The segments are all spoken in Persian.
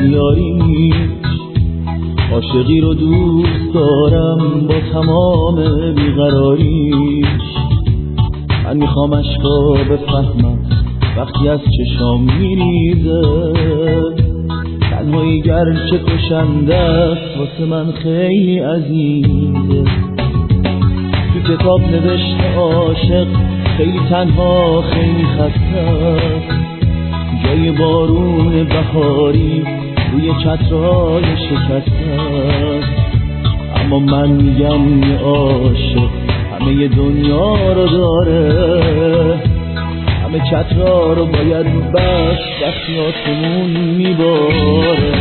بیاری. عاشقی رو دوست دارم با تمام بیقراریش. من میخوام عشقا بفهمم وقتی از چشام میریزه. تنهایی گرچه کشنده است واسه من خیلی عزیزه. تو کتاب نوشته عاشق خیلی تنها خیلی خسته است. جای بارون بهاری روی چترهای شکسته است. اما من میگم یه عاشق همه دنیا رو داره. همه چترها رو باید بست وقتی آسمون میباره.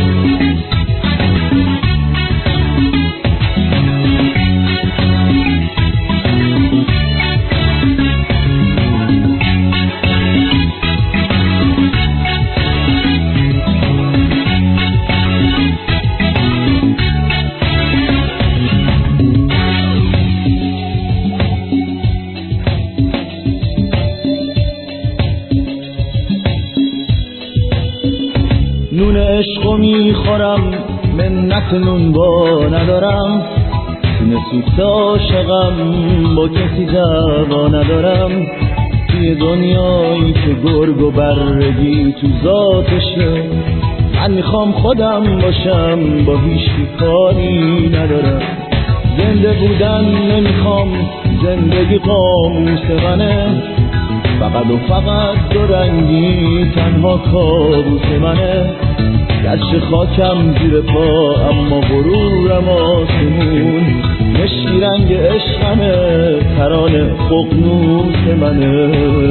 نون عشقو میخورم منت نون با ندارم. سینه سوخته عاشقم با کسی دعوا ندارم. توی دنیایی که گرگ و برگی تو ذاتشه. من میخوام خودم باشم با هیچکی کاری ندارم. زنده بودن نمیخوام زندگی قاموس منه. فقط و فقط دو رنگی تنها کابوس منه. گرچه خاکم زیر پا اما غرورم آسمون. مشکی رنگ عشقمه ترانه ققنوس منه.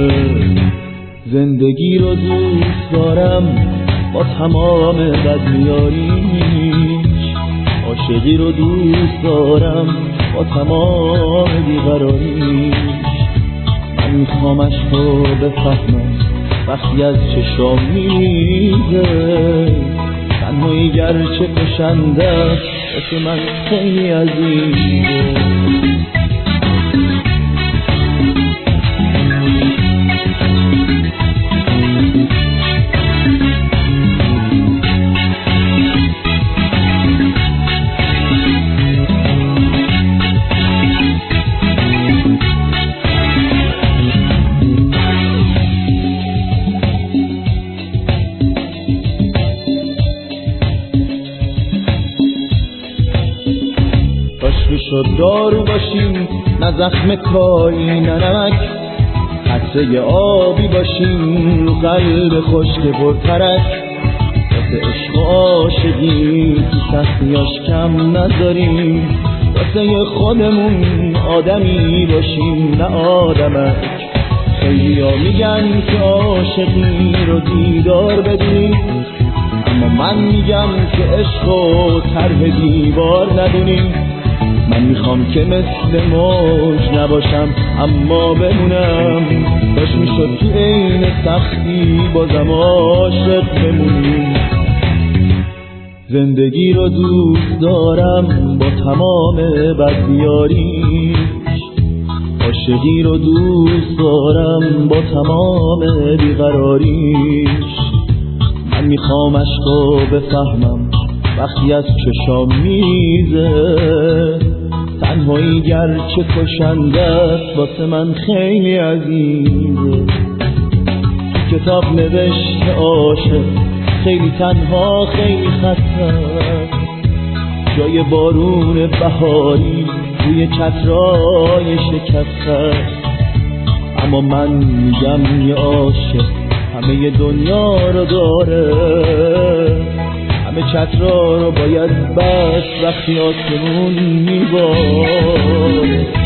زندگی رو دوست دارم با تمام بدمیاریش. عاشقی رو دوست دارم با تمام بیقراریش. من میخوام عشقو بفهمم وقتی از چشام میریزه. تنهایی گرچه کشنده است واسه من خیلی عزیزه. شد دارو باشیم نه زخم کاری نه نمک. قطره آبی باشیم رو قلب خشک پرترک. واسه عشق و عاشقی تو سختیاش کم نذاریم. واسه خودمون آدمی باشیم نه آدمک. خیلی ها میگن که عاشقی رو دیدار بدونیم. اما من میگم که عشق و طرح دیوار ندونیم. من میخوام که مثل موج نباشم اما بمونم. داشت میشد تو عین سختی بازم عاشق بمونیم. زندگی رو دوست دارم با تمام بدبیاریش. عاشقی رو دوست دارم با تمام بیقراریش. من میخوام عشقو بفهمم وقتی از چشام میریزه. تنهایی گرچه کشنده است واسه من خیلی عزیزه. کتاب نوشته عاشق خیلی تنها خیلی خسته است. جای بارون بهاری روی چترهای شکسته است. اما من میگم یه عاشق همه دنیا رو داره. همه چترها رو باید بست وقتی آسمون میباره.